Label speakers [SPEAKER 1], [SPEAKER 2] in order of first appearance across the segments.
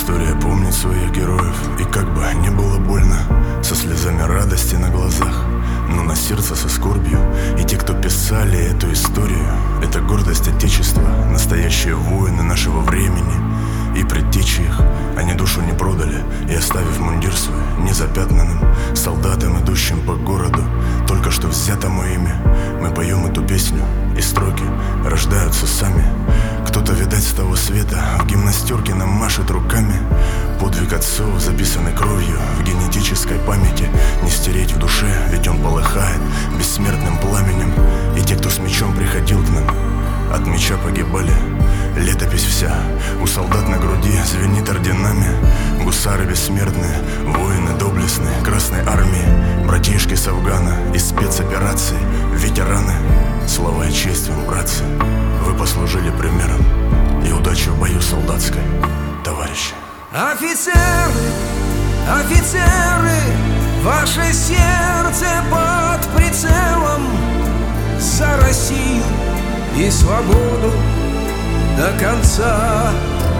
[SPEAKER 1] История помнит своих героев, и как бы не было больно, со слезами радости на глазах, но на сердце со скорбью. И те, кто писали эту историю, это гордость Отечества, настоящие воины нашего времени и предтечи их. Они душу не продали, и оставив мундир свой незапятнанным солдатам, идущим по городу, только что взятому ими, мы поем эту песню, и строки рождаются сами. Кто-то, видать, с того света в гимнастерке нам машет руками. Подвиг отцов, записанный кровью в генетической памяти, не стереть в душе, ведь он полыхает бессмертным пламенем. И те, кто с мечом приходил к нам, от меча погибали. Летопись вся у солдат на груди звенит орденами. Гусары бессмертные, воины доблестные Красной армии, братишки с Афгана из спецопераций, ветераны. Слава и честь вам, братцы, вы послужили примером, и удачи в бою солдатской, товарищи.
[SPEAKER 2] Офицеры, офицеры, ваше сердце под прицелом, за Россию и свободу до конца.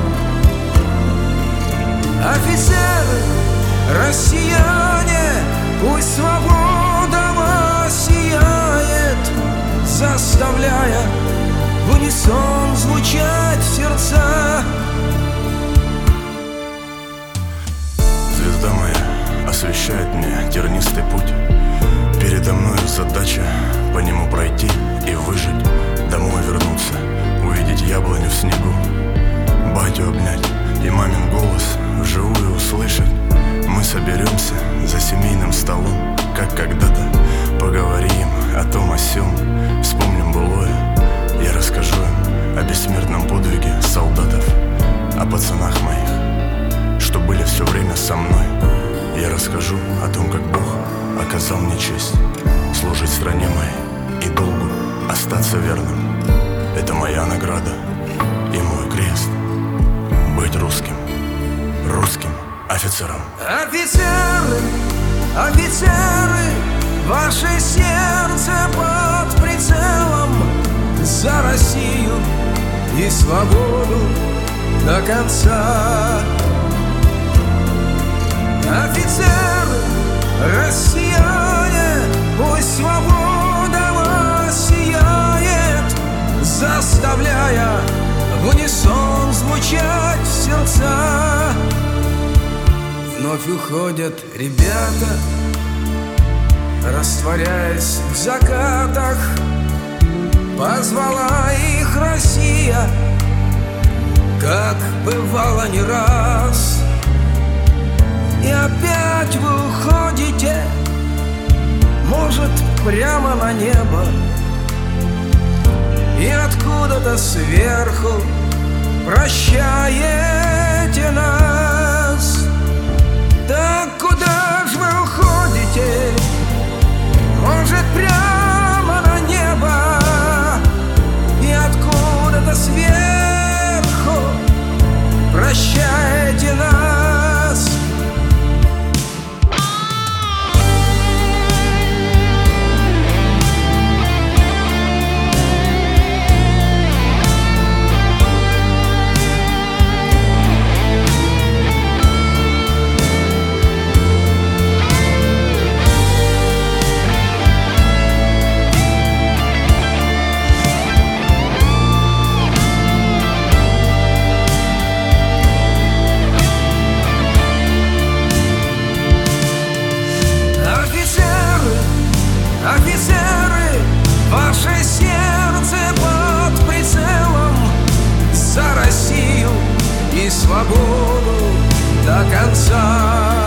[SPEAKER 2] Офицеры, россияне, пусть свобода вас сияет, заставляя в унисон звучать сердца.
[SPEAKER 1] Звезда моя освещает мне тернистый путь. Передо мною задача по нему пройти и выжить, домой вернуться, увидеть яблоню в снегу, батю обнять и мамин голос вживую услышать. Мы соберемся за семейным столом, как когда-то, поговорим о том, о сём, вспомним былое. Я расскажу им о бессмертном подвиге солдатов, о пацанах моих, что были все время со мной. Я расскажу о том, как Бог оказал мне честь служить стране моей и долгу остаться верным. Это моя награда и мой крест — быть русским, русским офицером.
[SPEAKER 2] Офицеры, офицеры, ваше сердце под прицелом, за Россию и свободу до конца. Офицеры, россияне, пусть свобода вас сияет, заставляя в унисон звучать сердца. Вновь уходят ребята, растворяясь в закатах. Позвала их Россия, как бывало не раз. И опять вы уходите, может, прямо на небо, и откуда-то сверху прощаете нас. Так куда ж вы уходите? Может, прямо на небо, и откуда-то сверху прощаете нас. Офицеры, ваше сердце под прицелом, за Россию и свободу до конца.